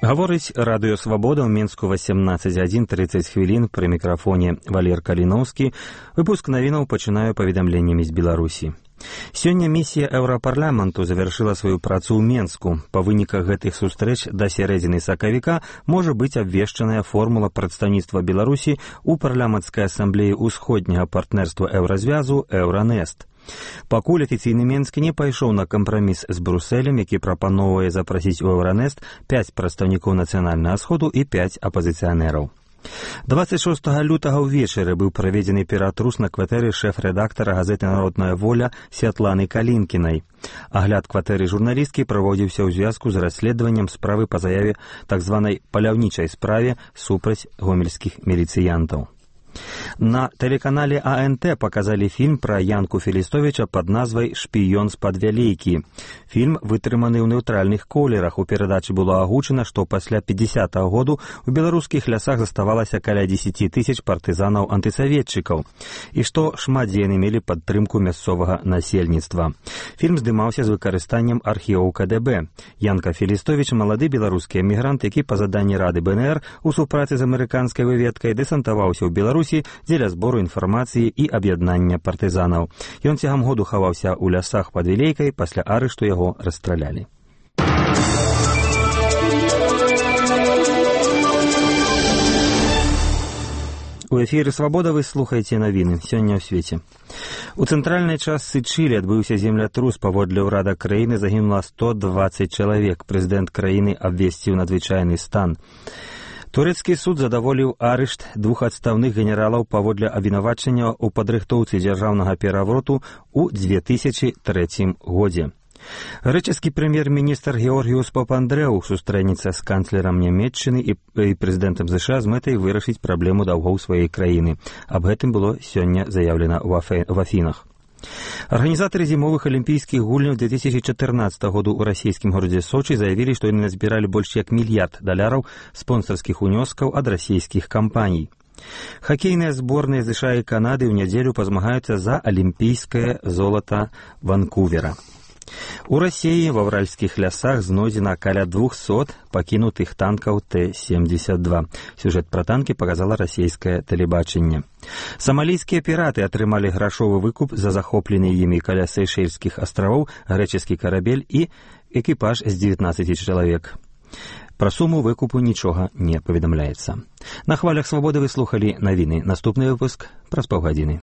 Гаворыць радыё «Свабода» ў Мінску 18:30 хвілін, пры мікрафоне Валер Каліноўскі. Выпуск навінаў пачынаю паведамленнямі з Беларусі. Сёння місія Еўрапарламенту завяршыла сваю працу ў Менску. Па выніках гэтых сустрэч да сярэдзіны сакавіка можа быць абвешчаная формула прадстаўніцтва Беларусі ў парламенцкай асамблеі ўсходняга партнерства Еўразвязу «Еўранест». Пакуль афіцыйны Менск не пайшоў на кампраміс з Брусэлем, які прапаноўвае запрасіць у Еўранест 5 прадстаўнікоў нацыянальнага сходу і 5 апазіцыянераў. 26 лютага ўвечары быў праведзены ператрус на кватэры шэф-рэдактара газеты «Народная воля» Святланы Калінкінай. Агляд кватэры журналісткі праводзіўся ў звязку з расследаваннем справы па заяве так званай паляўнічай справе супраць гомельскіх міліцыянтаў. На тэлеканале АНТ показалі фільм пра Янку Філістовіча пад назвай «Шпіён з-пад вялейкі». Фільм вытрыманы ў нейтральных колерах. У перадачы было агучана, што пасля 50-го году у беларускіх лясах заставалася каля 10 тысяч партызанаў-антысаветчыкаў і што шмат дзе яны мелі падтрымку мясцовага насельніцтва. Фільм здымаўся з выкарыстаннем архіваў КДБ. Янка Філістовіч – малады беларускі эмігрант, які па заданні Рады БНР у супрацы з амерыканскай выведкай дэсантаваўся ў Беларусі дзеля збору інфармацыі і аб'яднання партызанаў. Ён цягам году хаваўся ў лясах пад Вілейкай, пасля арышту яго расстралялі. У эфіры «Свабода» вы слухаеце навіны сёння ў свеце. У цэнтральнай частцы Чылі адбыўся землятрус. Паводле ўрада краіны загінула 120 чалавек. Прэзідэнт краіны абвесціў надзвычайны стан. Турэцкі суд задаволіў арышт 2 адстаўных генералаў паводле абвінавачання ў падрыхтоўцы дзяржаўнага перавароту ў 2003 годзе. Грэчаскі прэм'ер-міністр Георгіус Папандрэу сустрэнецца з канцлерам Нямецчыны і прэзідэнтам США з мэтай вырашыць праблему даўгоў сваёй краіны. Аб гэтым было сёння заяўлена ў Афінах. Арганізатары зімовых алімпійскіх гульняў 2014 году ў расійскім горадзе Сочы заявілі, што яны назбіралі больш як $1 мільярд спонсарскіх унёскаў ад расійскіх кампаній. Хакейныя зборныя США і Канады ў нядзелю пазмагаюцца за алімпійскае золата Ванкувера. У Расіі ва ўральскіх лясах знойдзена каля 200 пакінутых танкаў Т-72. Сюжэт пра танкі паказала расійскае тэлебачанне. Самалійскія піраты атрымалі грашовы выкуп за захоплены імі каля Сейшэльскіх астравоў грэчаскі карабель і экіпаж з 19 чалавек. Пра суму выкупу нічога не паведамляецца. На хвалях «Свабоды» вы слухалі навіны. Наступны выпуск праз паўгадзіны.